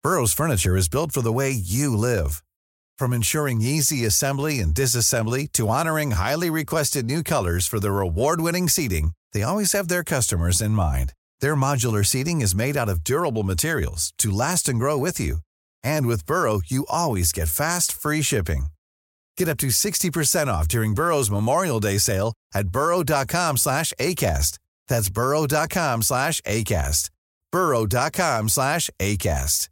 Burrow's furniture is built for the way you live. From ensuring easy assembly and disassembly to honoring highly requested new colors for their award-winning seating, they always have their customers in mind. Their modular seating is made out of durable materials to last and grow with you. And with Burrow, you always get fast, free shipping. Get up to 60% off during Burrow's Memorial Day sale at burrow.com/ACAST. That's burrow.com/ACAST. burrow.com/ACAST.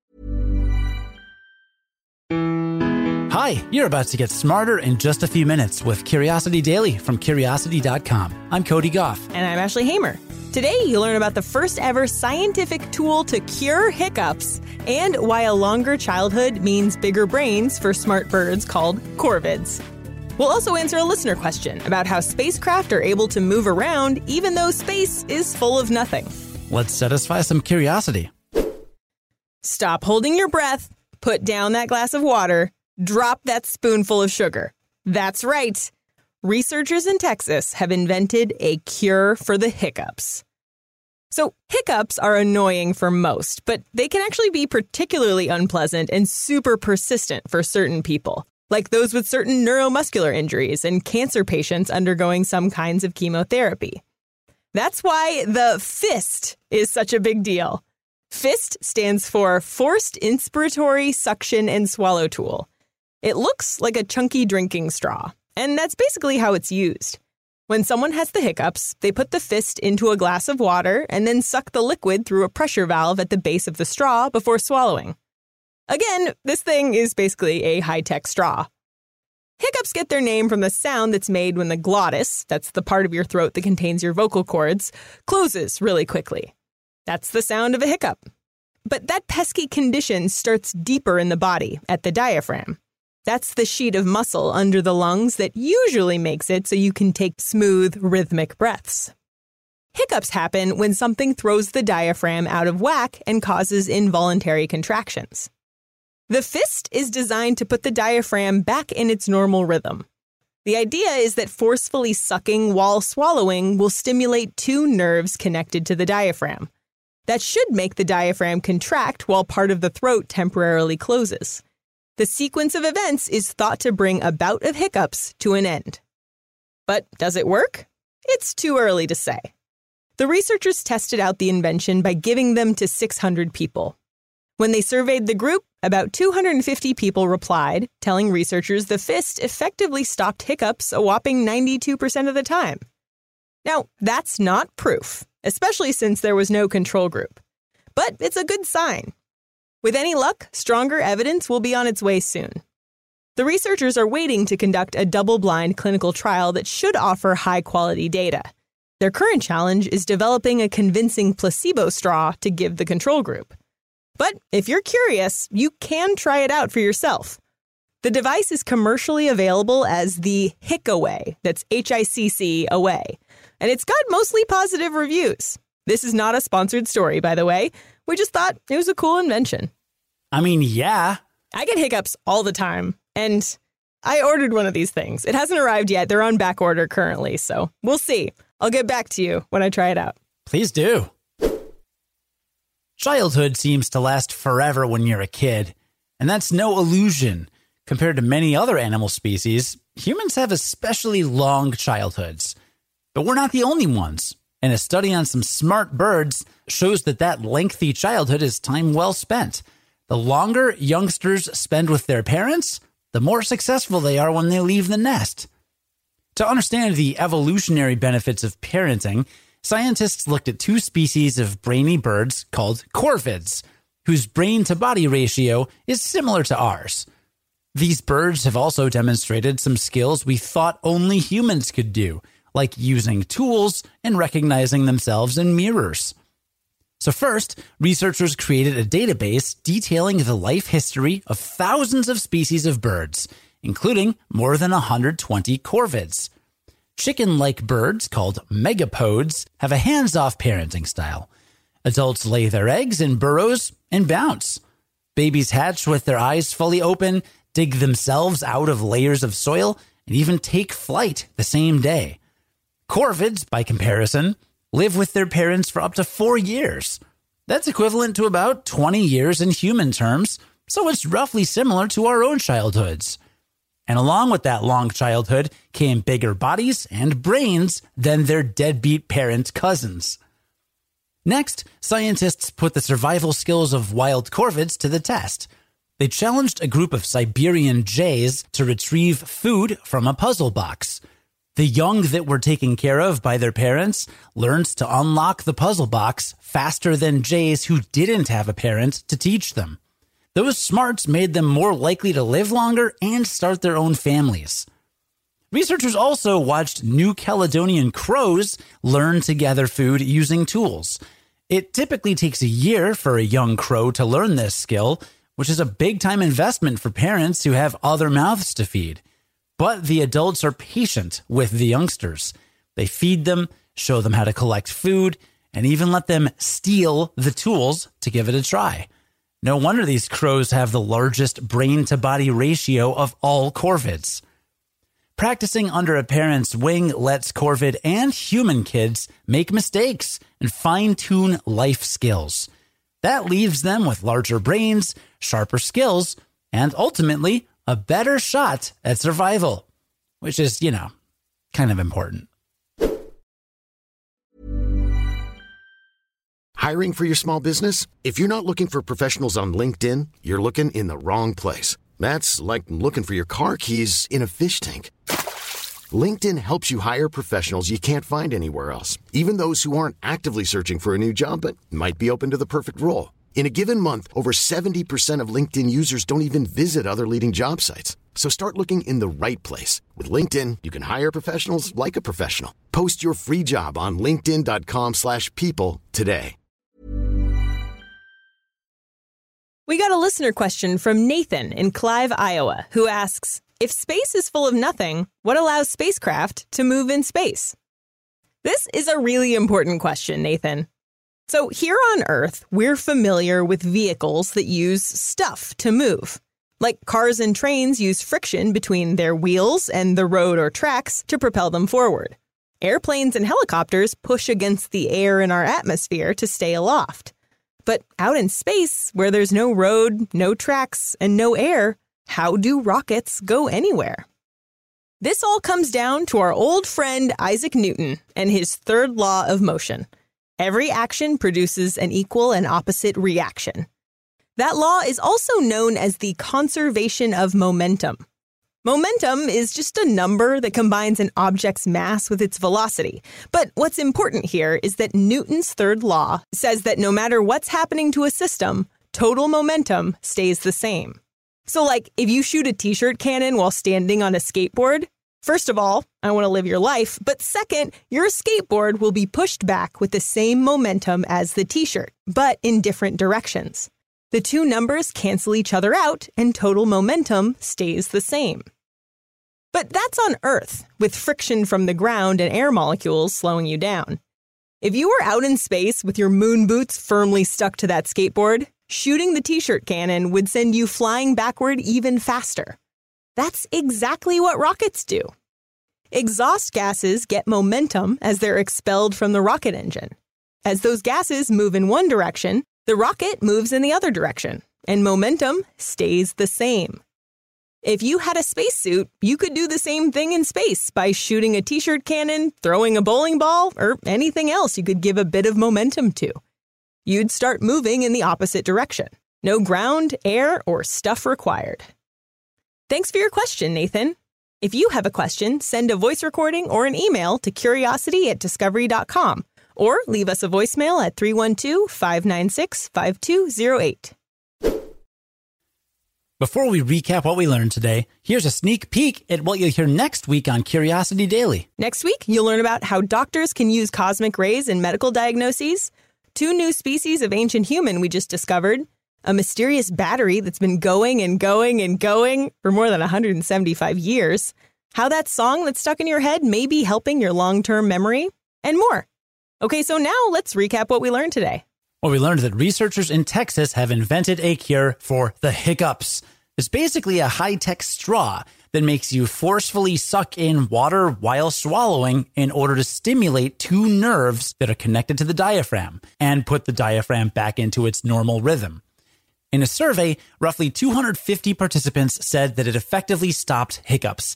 Hi, you're about to get smarter in just a few minutes with Curiosity Daily from Curiosity.com. I'm Cody Goff. And I'm Ashley Hamer. Today, you'll learn about the first ever scientific tool to cure hiccups and why a longer childhood means bigger brains for smart birds called corvids. We'll also answer a listener question about how spacecraft are able to move around even though space is full of nothing. Let's satisfy some curiosity. Stop holding your breath, put down that glass of water, drop that spoonful of sugar. That's right. Researchers in Texas have invented a cure for the hiccups. So hiccups are annoying for most, but they can actually be particularly unpleasant and super persistent for certain people, like those with certain neuromuscular injuries and cancer patients undergoing some kinds of chemotherapy. That's why the FIST is such a big deal. FIST stands for Forced Inspiratory Suction and Swallow Tool. It looks like a chunky drinking straw, and that's basically how it's used. When someone has the hiccups, they put the FIST into a glass of water and then suck the liquid through a pressure valve at the base of the straw before swallowing. Again, this thing is basically a high-tech straw. Hiccups get their name from the sound that's made when the glottis, that's the part of your throat that contains your vocal cords, closes really quickly. That's the sound of a hiccup. But that pesky condition starts deeper in the body, at the diaphragm. That's the sheet of muscle under the lungs that usually makes it so you can take smooth, rhythmic breaths. Hiccups happen when something throws the diaphragm out of whack and causes involuntary contractions. The FIST is designed to put the diaphragm back in its normal rhythm. The idea is that forcefully sucking while swallowing will stimulate two nerves connected to the diaphragm. That should make the diaphragm contract while part of the throat temporarily closes. The sequence of events is thought to bring a bout of hiccups to an end. But does it work? It's too early to say. The researchers tested out the invention by giving them to 600 people. When they surveyed the group, about 250 people replied, telling researchers the FIST effectively stopped hiccups a whopping 92% of the time. Now, that's not proof, especially since there was no control group. But it's a good sign. With any luck, stronger evidence will be on its way soon. The researchers are waiting to conduct a double-blind clinical trial that should offer high-quality data. Their current challenge is developing a convincing placebo straw to give the control group. But if you're curious, you can try it out for yourself. The device is commercially available as the HickAway, that's HICC away, and it's got mostly positive reviews. This is not a sponsored story, by the way. We just thought it was a cool invention. I mean, yeah. I get hiccups all the time, and I ordered one of these things. It hasn't arrived yet. They're on back order currently, so we'll see. I'll get back to you when I try it out. Please do. Childhood seems to last forever when you're a kid, and that's no illusion. Compared to many other animal species, humans have especially long childhoods. But we're not the only ones. And a study on some smart birds shows that lengthy childhood is time well spent. The longer youngsters spend with their parents, the more successful they are when they leave the nest. To understand the evolutionary benefits of parenting, scientists looked at two species of brainy birds called corvids, whose brain-to-body ratio is similar to ours. These birds have also demonstrated some skills we thought only humans could do, like using tools and recognizing themselves in mirrors. So first, researchers created a database detailing the life history of thousands of species of birds, including more than 120 corvids. Chicken-like birds called megapodes have a hands-off parenting style. Adults lay their eggs in burrows and bounce. Babies hatch with their eyes fully open, dig themselves out of layers of soil, and even take flight the same day. Corvids, by comparison, live with their parents for up to 4 years. That's equivalent to about 20 years in human terms, so it's roughly similar to our own childhoods. And along with that long childhood came bigger bodies and brains than their deadbeat parent cousins. Next, scientists put the survival skills of wild corvids to the test. They challenged a group of Siberian jays to retrieve food from a puzzle box. The young that were taken care of by their parents learned to unlock the puzzle box faster than jays who didn't have a parent to teach them. Those smarts made them more likely to live longer and start their own families. Researchers also watched New Caledonian crows learn to gather food using tools. It typically takes a year for a young crow to learn this skill, which is a big-time investment for parents who have other mouths to feed. But the adults are patient with the youngsters. They feed them, show them how to collect food, and even let them steal the tools to give it a try. No wonder these crows have the largest brain-to-body ratio of all corvids. Practicing under a parent's wing lets corvid and human kids make mistakes and fine-tune life skills. That leaves them with larger brains, sharper skills, and ultimately a better shot at survival, which is, kind of important. Hiring for your small business? If you're not looking for professionals on LinkedIn, you're looking in the wrong place. That's like looking for your car keys in a fish tank. LinkedIn helps you hire professionals you can't find anywhere else, even those who aren't actively searching for a new job but might be open to the perfect role. In a given month, over 70% of LinkedIn users don't even visit other leading job sites. So start looking in the right place. With LinkedIn, you can hire professionals like a professional. Post your free job on linkedin.com/people today. We got a listener question from Nathan in Clive, Iowa, who asks, if space is full of nothing, what allows spacecraft to move in space? This is a really important question, Nathan. So here on Earth, we're familiar with vehicles that use stuff to move. Like cars and trains use friction between their wheels and the road or tracks to propel them forward. Airplanes and helicopters push against the air in our atmosphere to stay aloft. But out in space, where there's no road, no tracks, and no air, how do rockets go anywhere? This all comes down to our old friend Isaac Newton and his third law of motion. Every action produces an equal and opposite reaction. That law is also known as the conservation of momentum. Momentum is just a number that combines an object's mass with its velocity. But what's important here is that Newton's third law says that no matter what's happening to a system, total momentum stays the same. So like, if you shoot a t-shirt cannon while standing on a skateboard, first of all, I want to live your life, but second, your skateboard will be pushed back with the same momentum as the t-shirt, but in different directions. The two numbers cancel each other out, and total momentum stays the same. But that's on Earth, with friction from the ground and air molecules slowing you down. If you were out in space with your moon boots firmly stuck to that skateboard, shooting the t-shirt cannon would send you flying backward even faster. That's exactly what rockets do. Exhaust gases get momentum as they're expelled from the rocket engine. As those gases move in one direction, the rocket moves in the other direction, and momentum stays the same. If you had a spacesuit, you could do the same thing in space by shooting a t-shirt cannon, throwing a bowling ball, or anything else you could give a bit of momentum to. You'd start moving in the opposite direction. No ground, air, or stuff required. Thanks for your question, Nathan. If you have a question, send a voice recording or an email to curiosity@discovery.com. Or leave us a voicemail at 312-596-5208. Before we recap what we learned today, here's a sneak peek at what you'll hear next week on Curiosity Daily. Next week, you'll learn about how doctors can use cosmic rays in medical diagnoses, 2 new species of ancient human we just discovered, a mysterious battery that's been going and going and going for more than 175 years, how that song that's stuck in your head may be helping your long-term memory, and more. Okay, so now let's recap what we learned today. Well, we learned that researchers in Texas have invented a cure for the hiccups. It's basically a high-tech straw that makes you forcefully suck in water while swallowing in order to stimulate two nerves that are connected to the diaphragm and put the diaphragm back into its normal rhythm. In a survey, roughly 250 participants said that it effectively stopped hiccups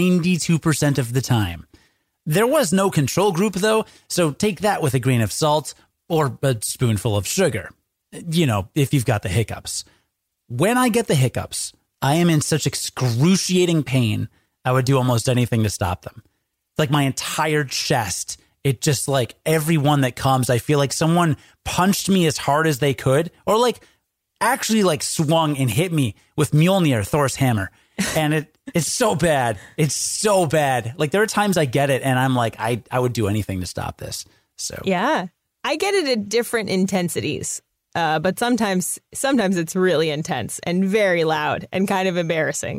92% of the time. There was no control group, though, so take that with a grain of salt or a spoonful of sugar. You know, if you've got the hiccups. When I get the hiccups, I am in such excruciating pain, I would do almost anything to stop them. Like my entire chest, it just like every one that comes, I feel like someone punched me as hard as they could, or like actually like swung and hit me with Mjolnir, Thor's hammer. And it's so bad. It's so bad. Like there are times I get it and I'm like, I would do anything to stop this. So yeah, I get it at different intensities. But sometimes it's really intense and very loud and kind of embarrassing.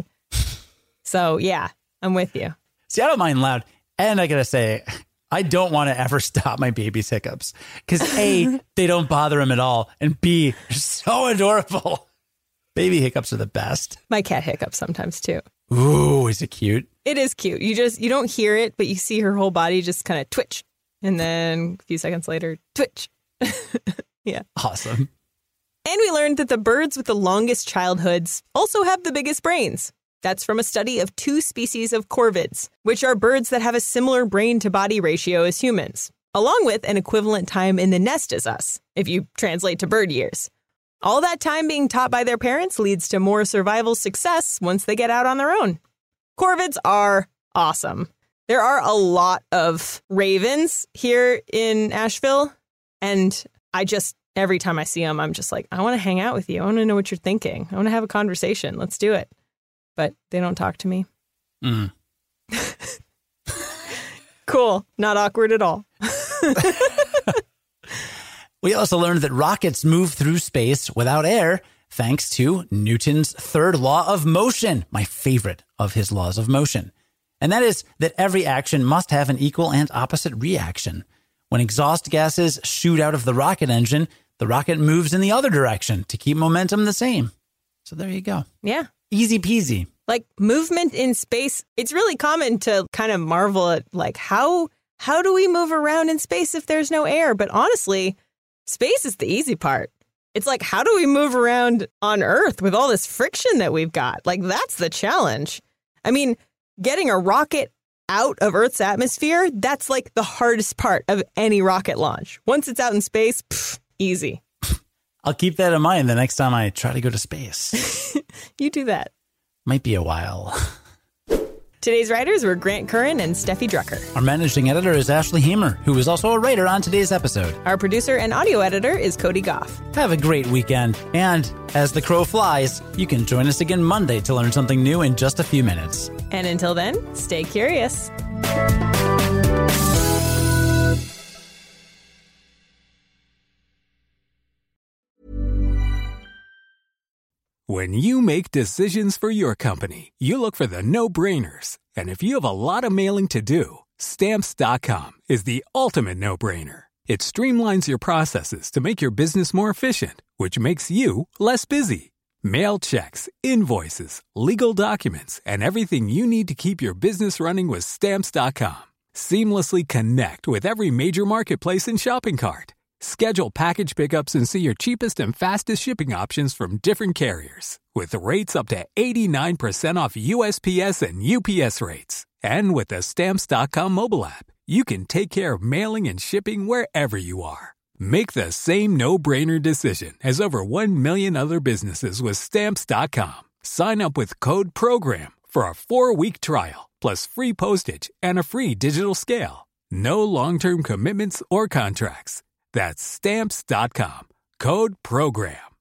So, yeah, I'm with you. See, I don't mind loud. And I got to say, I don't want to ever stop my baby's hiccups because A, they don't bother him at all. And B, they're so adorable. Baby hiccups are the best. My cat hiccups sometimes, too. Ooh, is it cute? It is cute. You don't hear it, but you see her whole body just kind of twitch. And then a few seconds later, twitch. Yeah. Awesome. And we learned that the birds with the longest childhoods also have the biggest brains. That's from a study of 2 species of corvids, which are birds that have a similar brain-to-body ratio as humans, along with an equivalent time in the nest as us, if you translate to bird years. All that time being taught by their parents leads to more survival success once they get out on their own. Corvids are awesome. There are a lot of ravens here in Asheville, and every time I see them, I'm just like, I want to hang out with you. I want to know what you're thinking. I want to have a conversation. Let's do it. But they don't talk to me. Mm. Cool. Not awkward at all. We also learned that rockets move through space without air thanks to Newton's third law of motion, my favorite of his laws of motion. And that is that every action must have an equal and opposite reaction. When exhaust gases shoot out of the rocket engine, the rocket moves in the other direction to keep momentum the same. So there you go. Yeah. Easy peasy. Like movement in space, it's really common to kind of marvel at like how do we move around in space if there's no air? But honestly, space is the easy part. It's like, how do we move around on Earth with all this friction that we've got? Like, that's the challenge. I mean, getting a rocket out of Earth's atmosphere, that's like the hardest part of any rocket launch. Once it's out in space, easy. I'll keep that in mind the next time I try to go to space. You do that. Might be a while. Today's writers were Grant Curran and Steffi Drucker. Our managing editor is Ashley Hamer, who is also a writer on today's episode. Our producer and audio editor is Cody Goff. Have a great weekend. And as the crow flies, you can join us again Monday to learn something new in just a few minutes. And until then, stay curious. When you make decisions for your company, you look for the no-brainers. And if you have a lot of mailing to do, Stamps.com is the ultimate no-brainer. It streamlines your processes to make your business more efficient, which makes you less busy. Mail checks, invoices, legal documents, and everything you need to keep your business running with Stamps.com. Seamlessly connect with every major marketplace and shopping cart. Schedule package pickups and see your cheapest and fastest shipping options from different carriers. With rates up to 89% off USPS and UPS rates. And with the Stamps.com mobile app, you can take care of mailing and shipping wherever you are. Make the same no-brainer decision as over 1 million other businesses with Stamps.com. Sign up with code PROGRAM for a 4-week trial, plus free postage and a free digital scale. No long-term commitments or contracts. That's Stamps.com. Code PROGRAM.